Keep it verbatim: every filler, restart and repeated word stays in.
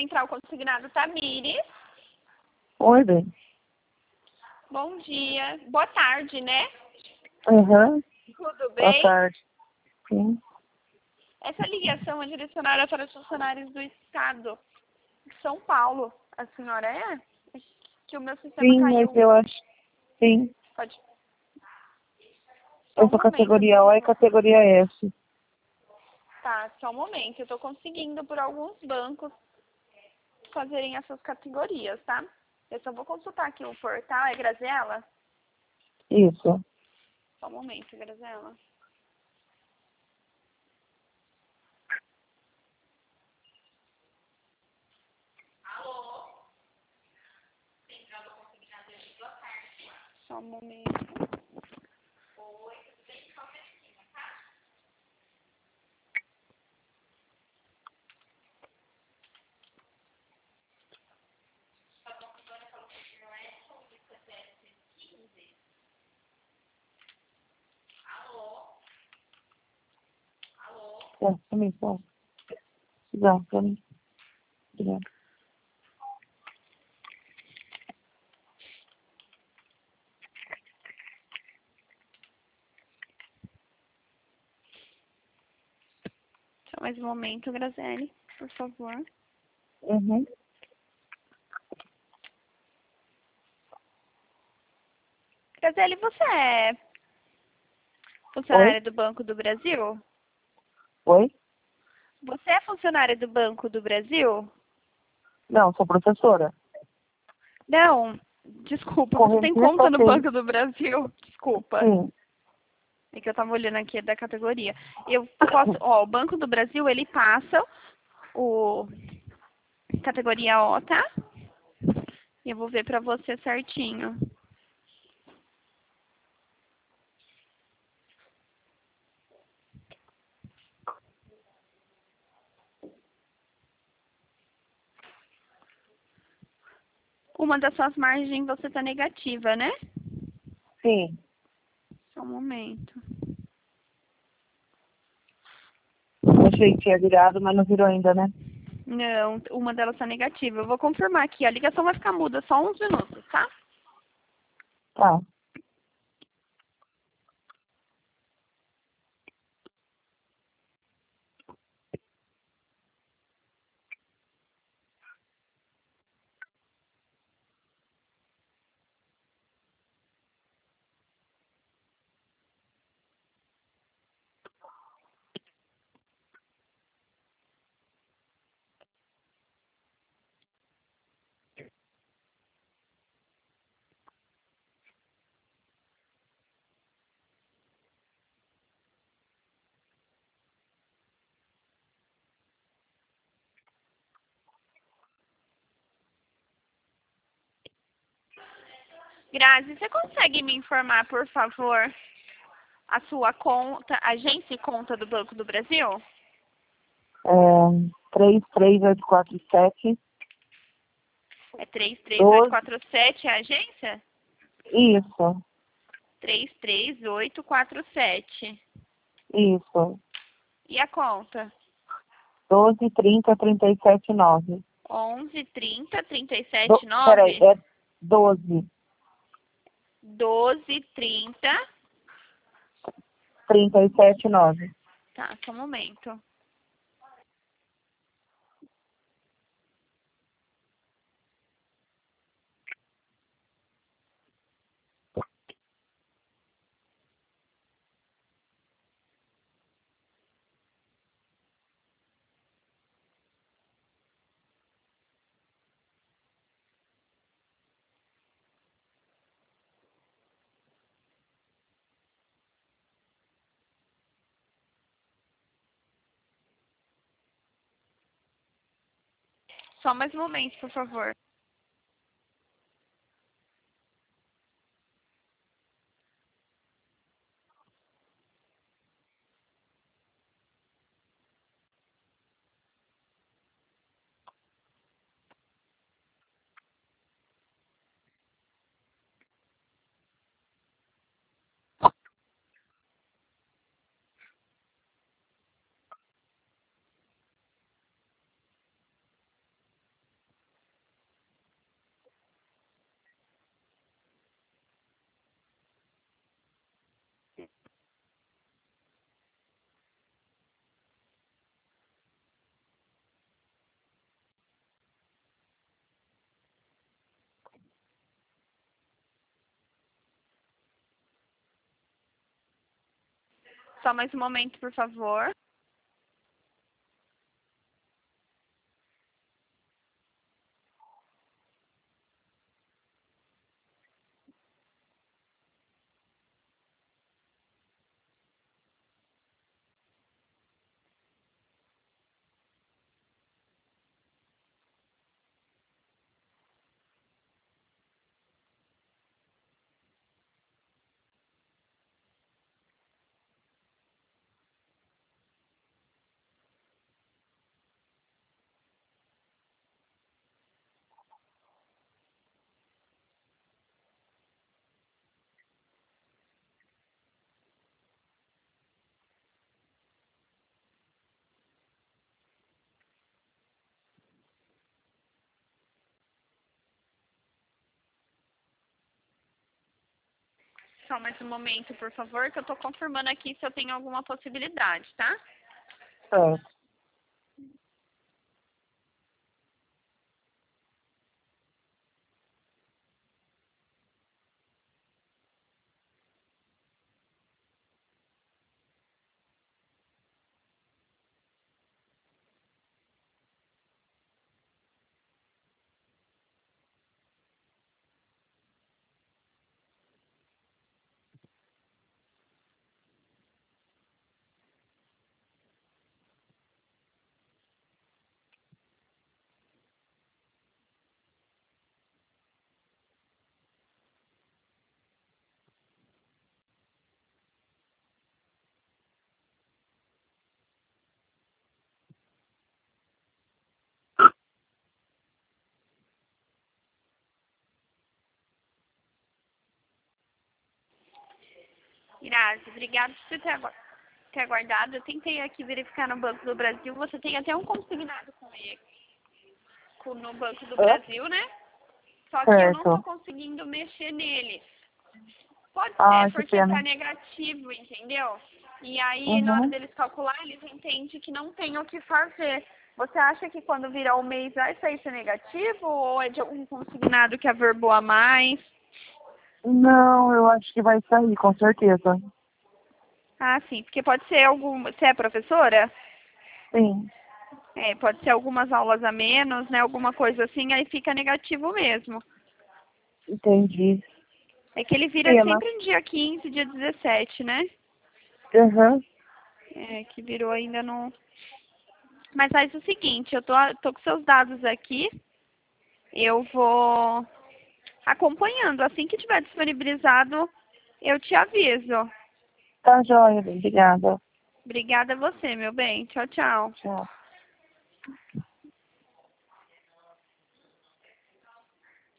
Central Consignado Tamires. Oi, bem. Bom dia. Boa tarde, né? Uhum. Tudo bem? Boa tarde. Sim. Essa ligação é direcionada para os funcionários do Estado de São Paulo. A senhora é? Que o meu sistema Sim, caiu. mas eu acho. Sim. Pode. Só Eu um sou momento, categoria por O e favor. categoria S. Tá, só um momento. Eu tô conseguindo por alguns bancos fazerem essas categorias, tá? Eu só vou consultar aqui o portal. É Graziela? Isso. Só um momento, Graziela. Só um momento. É, também posso. Já, pra mim. Já. Só mais um momento, Graziele, por favor. Uhum. Graziele, você é Oi? funcionária do Banco do Brasil? Oi? Você é funcionária do Banco do Brasil? Não, sou professora. Não, desculpa, você tem Correntista conta no tem. Banco do Brasil? Desculpa. Sim. É que eu tava olhando aqui da categoria. Eu posso, ó, o Banco do Brasil, ele passa o categoria O, tá? E eu vou ver pra você certinho. Uma das suas margens você tá negativa, né? Sim. Só um momento. Achei que tinha virado, mas não virou ainda, né? Não, uma delas tá negativa. Eu vou confirmar aqui. A ligação vai ficar muda só uns minutos, tá? Tá. Grazi, você consegue me informar, por favor, a sua conta, agência e conta do Banco do Brasil? É, três três oito quatro sete É três três oito doze. quatro sete a agência? Isso. três três oito quatro sete. Isso. E a conta? doze trinta trinta e sete nove. onze trinta trinta e Do, sete peraí, nove? é doze doze trinta. trinta e sete nove. Tá, só um momento. Só mais um momento, por favor. Só mais um momento, por favor. Só mais um momento, por favor, que eu tô confirmando aqui se eu tenho alguma possibilidade, tá? Certo. Grazi, obrigada por você ter, agu ter aguardado. Eu tentei aqui verificar no Banco do Brasil. Você tem até um consignado com ele com, no Banco do Hã? Brasil, né? Só que eu não tô Certo. conseguindo mexer nele. Pode Ai, ser que porque pena. tá negativo, entendeu? E aí, na hora Uhum. deles calcular, eles entendem que não tem o que fazer. Você acha que quando virar o mês vai sair ser negativo? Ou é de algum consignado que averbou a mais? Não, eu acho que vai sair, com certeza. Ah, sim. Porque pode ser algum... Você é professora? Sim, É, pode ser algumas aulas a menos, né? Alguma coisa assim, aí fica negativo mesmo. entendi. É que ele vira Pena. sempre no dia quinze, dia dezessete, né? Uhum. É, que virou ainda não... Mas faz o seguinte, eu tô, tô com seus dados aqui, eu vou acompanhando. Assim que tiver disponibilizado, eu te aviso. Tá joia, bem. Obrigada. Obrigada a você, meu bem. Tchau, tchau. Tchau.